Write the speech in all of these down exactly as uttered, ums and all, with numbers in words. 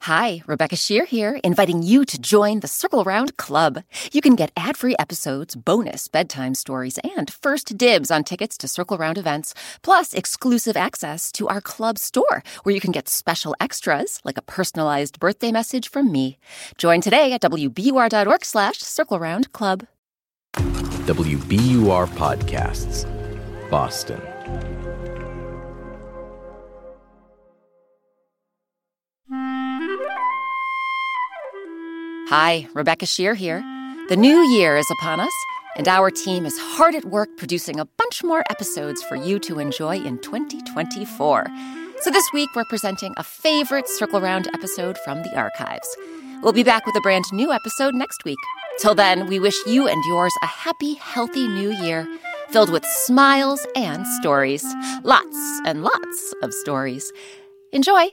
Hi, Rebecca Shear here, inviting you to join the Circle Round Club. You can get ad-free episodes, bonus bedtime stories, and first dibs on tickets to Circle Round events, plus exclusive access to our club store, where you can get special extras, like a personalized birthday message from me. Join today at wbur.org slash Circle Round Club. W B U R Podcasts, Boston. Hi, Rebecca Shear here. The new year is upon us, and our team is hard at work producing a bunch more episodes for you to enjoy in twenty twenty-four. So this week, we're presenting a favorite Circle Round episode from the archives. We'll be back with a brand new episode next week. Till then, we wish you and yours a happy, healthy new year, filled with smiles and stories. Lots and lots of stories. Enjoy!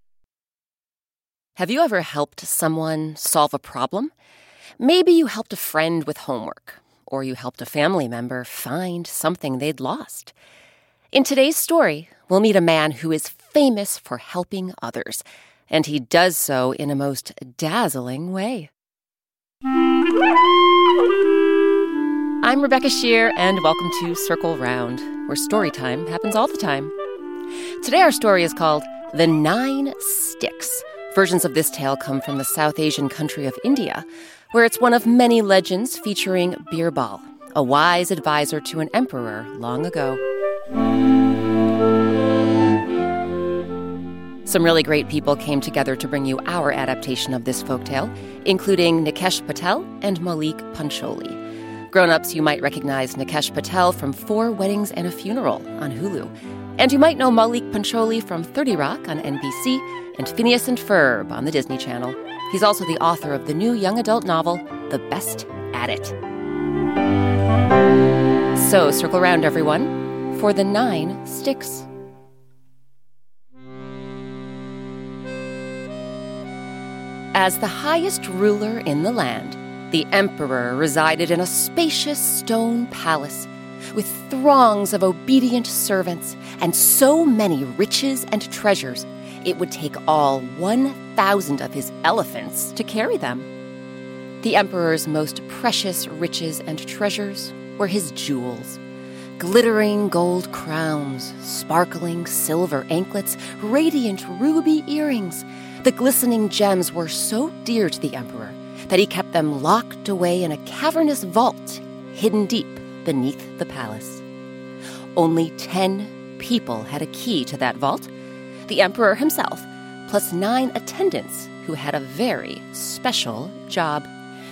Have you ever helped someone solve a problem? Maybe you helped a friend with homework, or you helped a family member find something they'd lost. In today's story, we'll meet a man who is famous for helping others, and he does so in a most dazzling way. I'm Rebecca Shear, and welcome to Circle Round, where story time happens all the time. Today our story is called The Nine Sticks. Versions of this tale come from the South Asian country of India, where it's one of many legends featuring Birbal, a wise advisor to an emperor long ago. Some really great people came together to bring you our adaptation of this folktale, including Nikesh Patel and Maulik Pancholi. Grown-ups, you might recognize Nikesh Patel from Four Weddings and a Funeral on Hulu. And you might know Maulik Pancholi from thirty Rock on N B C and Phineas and Ferb on the Disney Channel. He's also the author of the new young adult novel, The Best at It. So circle round, everyone, for The Nine Sticks. As the highest ruler in the land, the emperor resided in a spacious stone palace with throngs of obedient servants and so many riches and treasures, it would take all one thousand of his elephants to carry them. The emperor's most precious riches and treasures were his jewels. Glittering gold crowns, sparkling silver anklets, radiant ruby earrings. The glistening gems were so dear to the emperor that he kept them locked away in a cavernous vault hidden deep beneath the palace. Only ten people had a key to that vault, the emperor himself, plus nine attendants who had a very special job.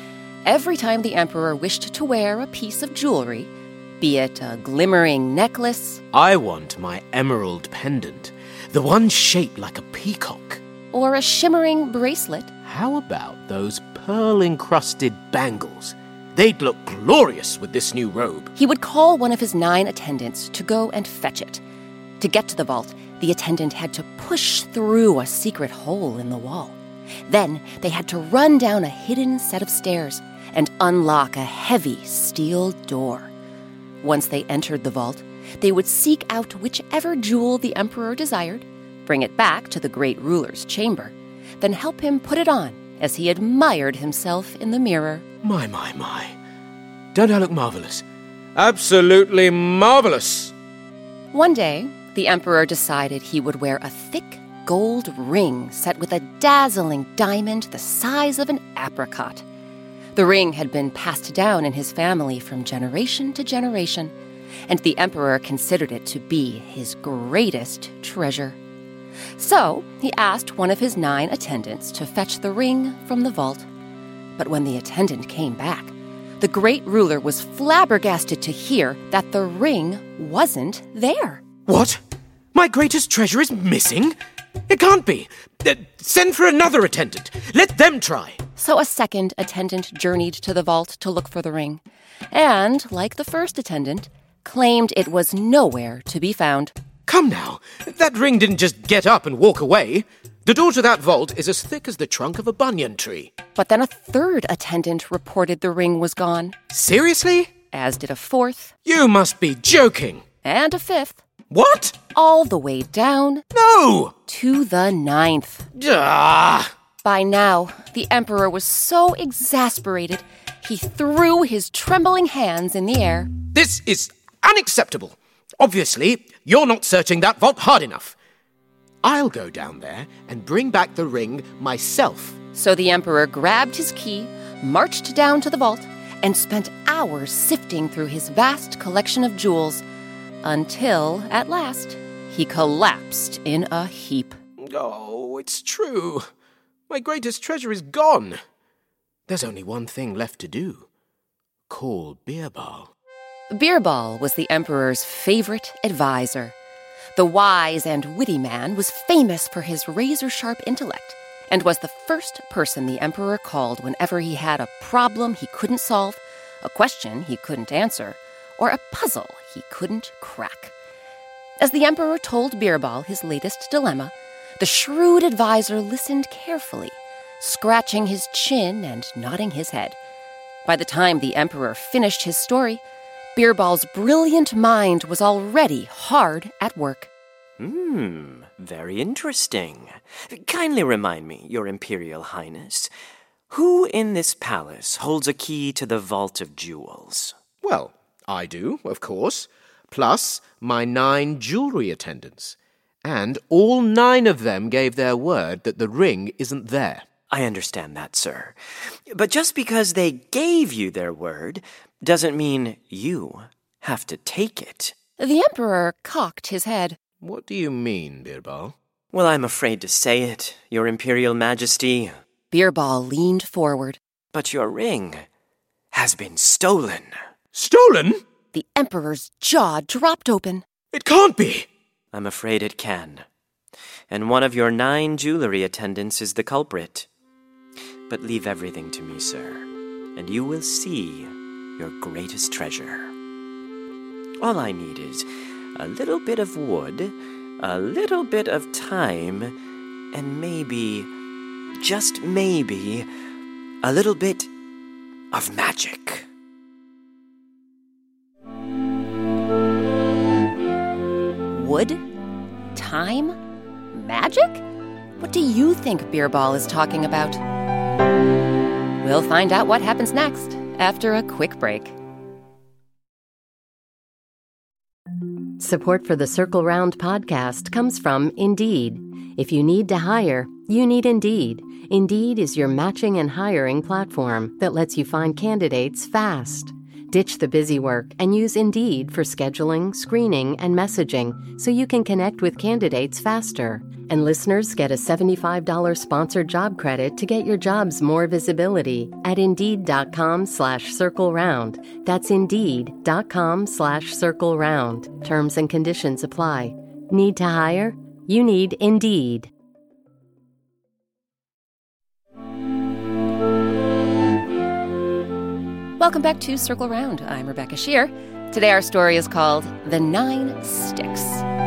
Every time the emperor wished to wear a piece of jewelry, be it a glimmering necklace, I want my emerald pendant, the one shaped like a peacock, or a shimmering bracelet. How about those pearl-encrusted bangles? They'd look glorious with this new robe. He would call one of his nine attendants to go and fetch it. To get to the vault, the attendant had to push through a secret hole in the wall. Then they had to run down a hidden set of stairs and unlock a heavy steel door. Once they entered the vault, they would seek out whichever jewel the emperor desired, bring it back to the great ruler's chamber, then help him put it on as he admired himself in the mirror. My, my, my. Don't I look marvelous? Absolutely marvelous! One day, the emperor decided he would wear a thick gold ring set with a dazzling diamond the size of an apricot. The ring had been passed down in his family from generation to generation, and the emperor considered it to be his greatest treasure. So he asked one of his nine attendants to fetch the ring from the vault. But when the attendant came back, the great ruler was flabbergasted to hear that the ring wasn't there. What? My greatest treasure is missing? It can't be. Uh, send for another attendant. Let them try. So a second attendant journeyed to the vault to look for the ring, and, like the first attendant, claimed it was nowhere to be found. Come now, that ring didn't just get up and walk away. The door to that vault is as thick as the trunk of a banyan tree. But then a third attendant reported the ring was gone. Seriously? As did a fourth. You must be joking. And a fifth. What? All the way down. No! To the ninth. Ah! By now, the Emperor was so exasperated, he threw his trembling hands in the air. This is unacceptable. Obviously, you're not searching that vault hard enough. I'll go down there and bring back the ring myself. So the Emperor grabbed his key, marched down to the vault, and spent hours sifting through his vast collection of jewels, until, at last, he collapsed in a heap. Oh, it's true. My greatest treasure is gone. There's only one thing left to do. Call Birbal. Birbal was the Emperor's favorite advisor. The wise and witty man was famous for his razor-sharp intellect and was the first person the Emperor called whenever he had a problem he couldn't solve, a question he couldn't answer, or a puzzle he couldn't crack. As the Emperor told Birbal his latest dilemma, the shrewd advisor listened carefully, scratching his chin and nodding his head. By the time the Emperor finished his story, Birbal's brilliant mind was already hard at work. Hmm, very interesting. Kindly remind me, Your Imperial Highness, who in this palace holds a key to the Vault of Jewels? Well, I do, of course, plus my nine jewelry attendants. And all nine of them gave their word that the ring isn't there. I understand that, sir. But just because they gave you their word doesn't mean you have to take it. The Emperor cocked his head. What do you mean, Birbal? Well, I'm afraid to say it, Your Imperial Majesty. Birbal leaned forward. But your ring has been stolen. Stolen? The Emperor's jaw dropped open. It can't be! I'm afraid it can. And one of your nine jewelry attendants is the culprit. But leave everything to me, sir, and you will see your greatest treasure. All I need is a little bit of wood, a little bit of time, and maybe, just maybe, a little bit of magic. Wood? Time? Magic? What do you think Birbal is talking about? We'll find out what happens next after a quick break. Support for the Circle Round podcast comes from Indeed. If you need to hire, you need Indeed. Indeed is your matching and hiring platform that lets you find candidates fast. Ditch the busy work and use Indeed for scheduling, screening, and messaging so you can connect with candidates faster. And listeners get a seventy-five dollars sponsored job credit to get your jobs more visibility at Indeed.com slash Circle Round. That's Indeed.com slash Circle Round. Terms and conditions apply. Need to hire? You need Indeed. Welcome back to Circle Round. I'm Rebecca Shear. Today our story is called The Nine Sticks.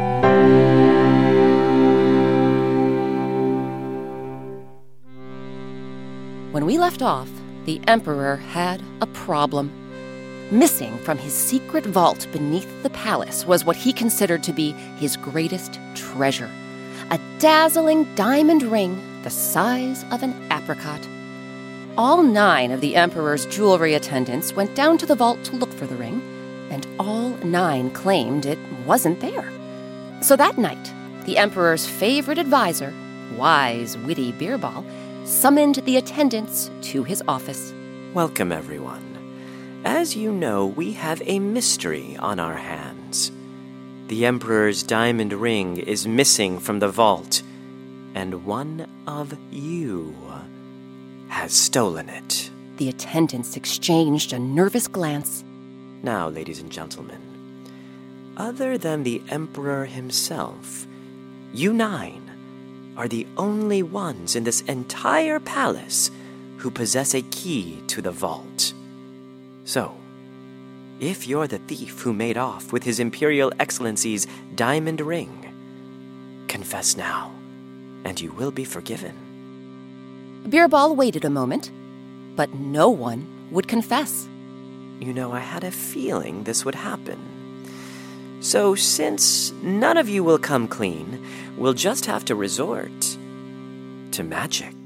When we left off, the Emperor had a problem. Missing from his secret vault beneath the palace was what he considered to be his greatest treasure, a dazzling diamond ring the size of an apricot. All nine of the Emperor's jewelry attendants went down to the vault to look for the ring, and all nine claimed it wasn't there. So that night, the Emperor's favorite advisor, wise, witty Birbal, summoned the attendants to his office. Welcome, everyone. As you know, we have a mystery on our hands. The Emperor's diamond ring is missing from the vault, and one of you has stolen it. The attendants exchanged a nervous glance. Now, ladies and gentlemen, other than the Emperor himself, you nine are the only ones in this entire palace who possess a key to the vault. So, if you're the thief who made off with His Imperial Excellency's diamond ring, confess now, and you will be forgiven. Birbal waited a moment, but no one would confess. You know, I had a feeling this would happen. So since none of you will come clean, we'll just have to resort to magic.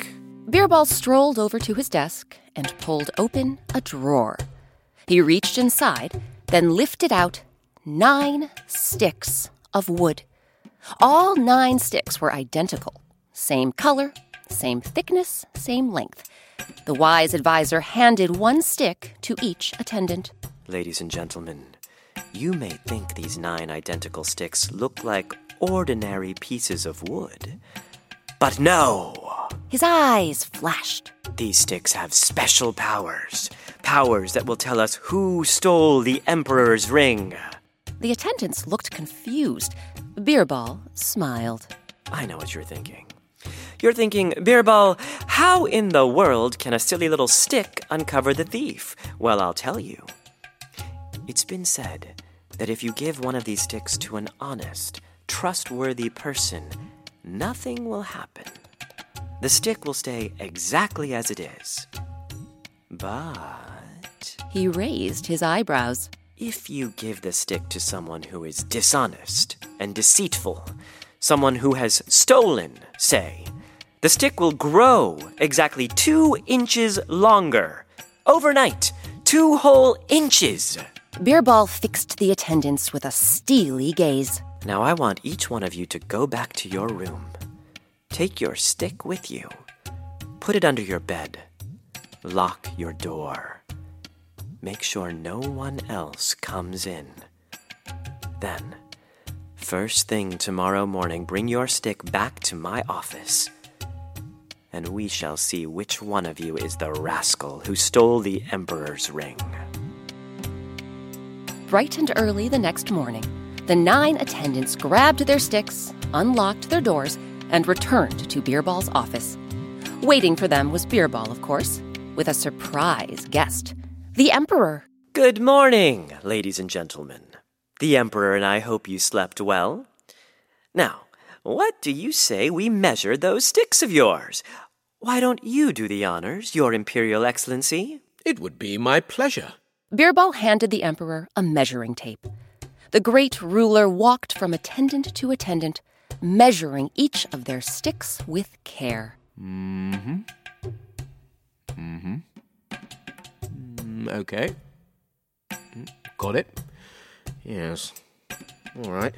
Beerball strolled over to his desk and pulled open a drawer. He reached inside, then lifted out nine sticks of wood. All nine sticks were identical. Same color, same thickness, same length. The wise advisor handed one stick to each attendant. Ladies and gentlemen, you may think these nine identical sticks look like ordinary pieces of wood. But no! His eyes flashed. These sticks have special powers. Powers that will tell us who stole the Emperor's ring. The attendants looked confused. Beerball smiled. I know what you're thinking. You're thinking, Beerball, how in the world can a silly little stick uncover the thief? Well, I'll tell you. It's been said that if you give one of these sticks to an honest, trustworthy person, nothing will happen. The stick will stay exactly as it is. But He raised his eyebrows. if you give the stick to someone who is dishonest and deceitful, someone who has stolen, say, the stick will grow exactly two inches longer. Overnight, two whole inches. Beerball fixed the attendants with a steely gaze. Now I want each one of you to go back to your room. Take your stick with you. Put it under your bed. Lock your door. Make sure no one else comes in. Then, first thing tomorrow morning, bring your stick back to my office. And we shall see which one of you is the rascal who stole the Emperor's ring. Bright and early the next morning, the nine attendants grabbed their sticks, unlocked their doors, and returned to Beerball's office. Waiting for them was Beerball, of course, with a surprise guest, the Emperor. Good morning, ladies and gentlemen. The Emperor and I hope you slept well. Now, what do you say we measure those sticks of yours? Why don't you do the honors, Your Imperial Excellency? It would be my pleasure. Beerball handed the Emperor a measuring tape. The great ruler walked from attendant to attendant, measuring each of their sticks with care. Mm-hmm. Mm-hmm. Mm, okay. Mm, got it. Yes. All right.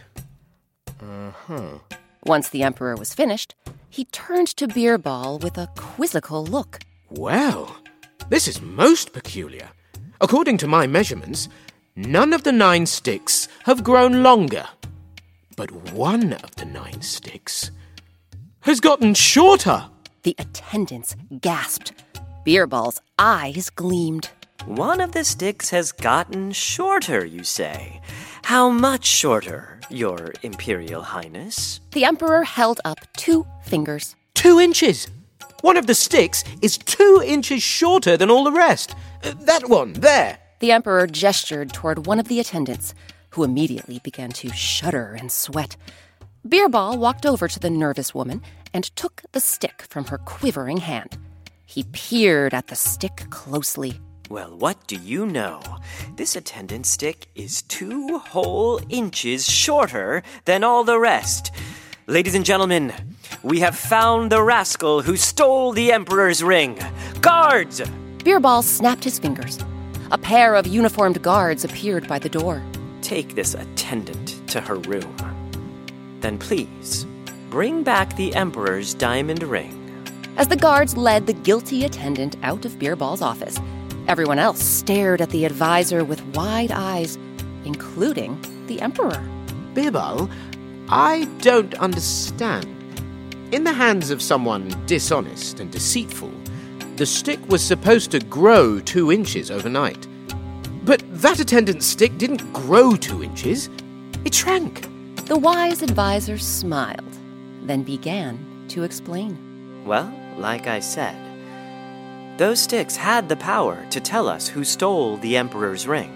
Uh-huh. Once the Emperor was finished, he turned to Beerball with a quizzical look. Well, this is most peculiar. According to my measurements, none of the nine sticks have grown longer. But one of the nine sticks has gotten shorter. The attendants gasped. Beerball's eyes gleamed. One of the sticks has gotten shorter, you say. How much shorter, Your Imperial Highness? The Emperor held up two fingers. Two inches. One of the sticks is two inches shorter than all the rest. Uh, that one, there. The Emperor gestured toward one of the attendants, who immediately began to shudder and sweat. Beerball walked over to the nervous woman and took the stick from her quivering hand. He peered at the stick closely. Well, what do you know? This attendant stick is two whole inches shorter than all the rest. Ladies and gentlemen, we have found the rascal who stole the Emperor's ring. Guards! Beerball snapped his fingers. A pair of uniformed guards appeared by the door. Take this attendant to her room. Then please, bring back the Emperor's diamond ring. As the guards led the guilty attendant out of Beerball's office, everyone else stared at the advisor with wide eyes, including the Emperor. Beerball, I don't understand. In the hands of someone dishonest and deceitful, the stick was supposed to grow two inches overnight. But that attendant's stick didn't grow two inches. It shrank. The wise advisor smiled, then began to explain. Well, like I said, those sticks had the power to tell us who stole the Emperor's ring.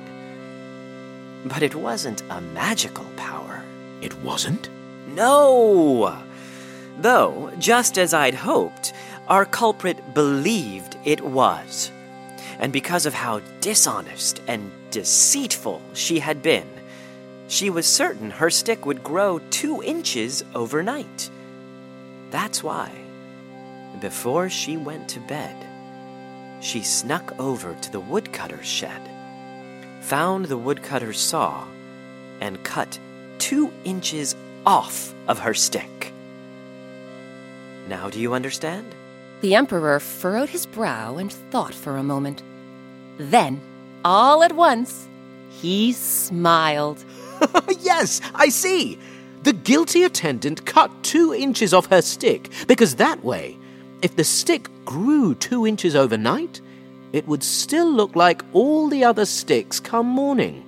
But it wasn't a magical power. It wasn't? No! Though, just as I'd hoped, our culprit believed it was. And because of how dishonest and deceitful she had been, she was certain her stick would grow two inches overnight. That's why Before she went to bed, she snuck over to the woodcutter's shed, found the woodcutter's saw, and cut two inches off of her stick. Now do you understand? The Emperor furrowed his brow and thought for a moment. Then, all at once, he smiled. Yes, I see. The guilty attendant cut two inches off her stick because that way, if the stick grew two inches overnight, it would still look like all the other sticks come morning.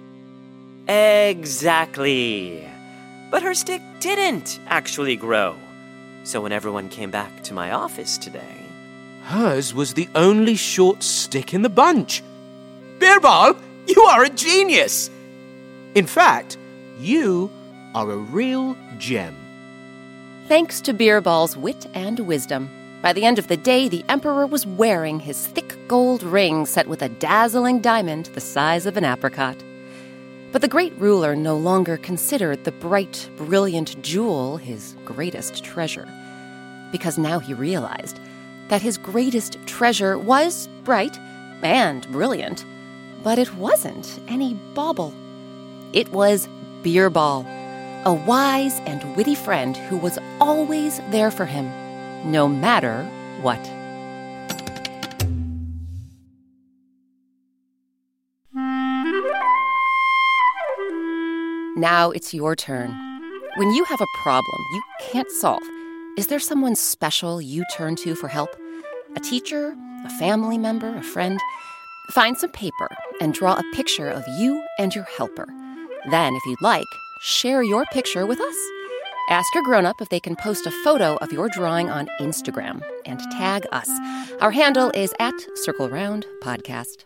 Exactly. But her stick didn't actually grow. So when everyone came back to my office today, hers was the only short stick in the bunch. Birbal, you are a genius! In fact, you are a real gem. Thanks to Birbal's wit and wisdom, by the end of the day, the Emperor was wearing his thick gold ring set with a dazzling diamond the size of an apricot. But the great ruler no longer considered the bright, brilliant jewel his greatest treasure, because now he realized that his greatest treasure was bright and brilliant, but it wasn't any bauble. It was Birbal, a wise and witty friend who was always there for him, no matter what. Now it's your turn. When you have a problem you can't solve, is there someone special you turn to for help? A teacher, a family member, a friend? Find some paper and draw a picture of you and your helper. Then, if you'd like, share your picture with us. Ask your grown-up if they can post a photo of your drawing on Instagram and tag us. Our handle is at Circle Round Podcast.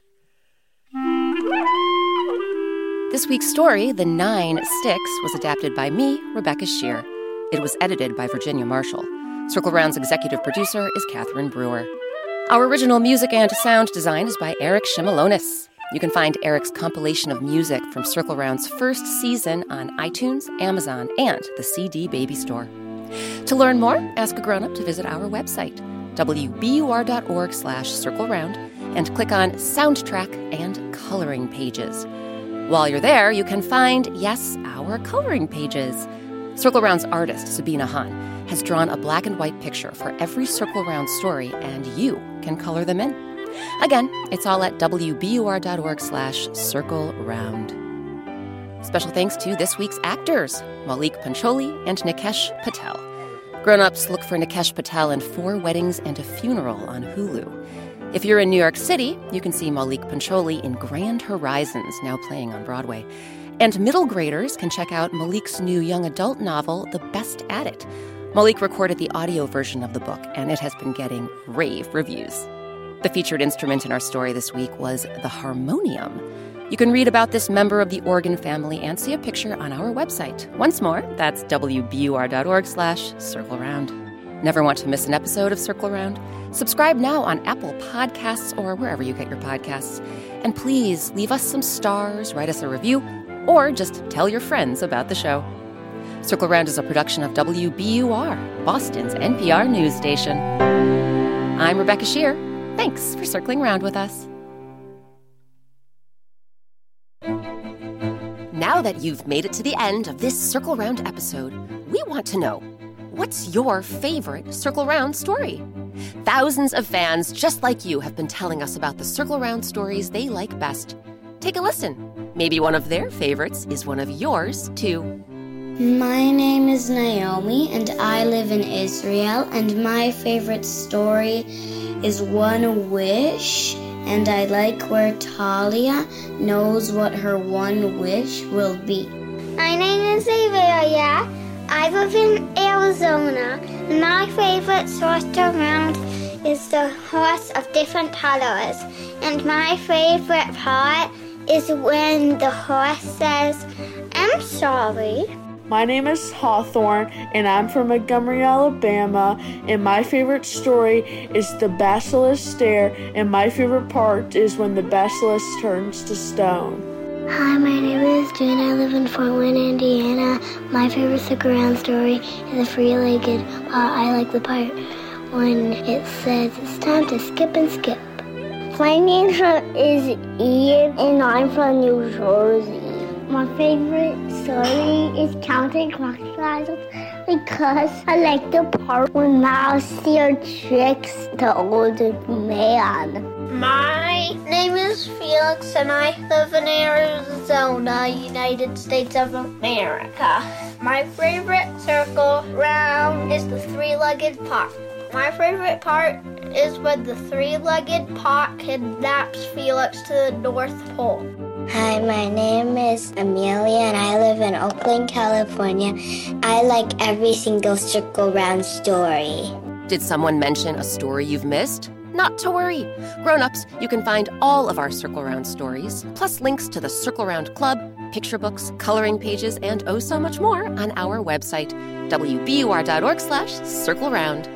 This week's story, The Nine Sticks, was adapted by me, Rebecca Shear. It was edited by Virginia Marshall. Circle Round's executive producer is Catherine Brewer. Our original music and sound design is by Eric Shimalonis. You can find Eric's compilation of music from Circle Round's first season on iTunes, Amazon, and the C D Baby Store. To learn more, ask a grown-up to visit our website, w b u r dot org slash circle round, and click on Soundtrack and Coloring Pages. While you're there, you can find, yes, our coloring pages. Circle Round's artist, Sabina Hahn, has drawn a black and white picture for every Circle Round story, and you can color them in. Again, it's all at w b u r dot org slash circle round. Special thanks to this week's actors, Malik Pancholi and Nikesh Patel. Grown-ups, look for Nikesh Patel in Four Weddings and a Funeral on Hulu. If you're in New York City, you can see Malik Pancholi in Grand Horizons, now playing on Broadway. And middle graders can check out Malik's new young adult novel, The Best at It. Malik recorded the audio version of the book, and it has been getting rave reviews. The featured instrument in our story this week was the harmonium. You can read about this member of the organ family and see a picture on our website. Once more, that's w b u r dot org slash circle round. Never want to miss an episode of Circle Round? Subscribe now on Apple Podcasts or wherever you get your podcasts. And please leave us some stars, write us a review, or just tell your friends about the show. Circle Round is a production of W B U R, Boston's N P R news station. I'm Rebecca Shear. Thanks for circling round with us. Now that you've made it to the end of this Circle Round episode, we want to know, what's your favorite Circle Round story? Thousands of fans just like you have been telling us about the Circle Round stories they like best. Take a listen. Maybe one of their favorites is one of yours, too. My name is Naomi, and I live in Israel, and my favorite story is One Wish, and I like where Talia knows what her one wish will be. My name is Averia. I live in Arizona. My favorite source around is the horse of different colors, and my favorite part is when the horse says, "I'm sorry." My name is Hawthorne, and I'm from Montgomery, Alabama, and my favorite story is The Basilisk Stare, and my favorite part is when the basilisk turns to stone. Hi, my name is June. I live in Fort Wayne, Indiana. My favorite Circle Round story is The Three-Legged. Uh, I like the part when it says it's time to skip and skip. My name is Eve, and I'm from New Jersey. My favorite story is Counting Crocodiles because I like the part when Mouse steals tricks to old man. My name is Felix, and I live in Arizona, United States of America. My favorite circle round is the three-legged pot. My favorite part is when the three-legged pot kidnaps Felix to the North Pole. Hi, my name is Amelia and I live in Oakland, California. I like every single Circle Round story. Did someone mention a story you've missed? Not to worry. Grown-ups, you can find all of our Circle Round stories, plus links to the Circle Round Club, picture books, coloring pages, and oh so much more on our website, W B U R dot org slash Circle Round.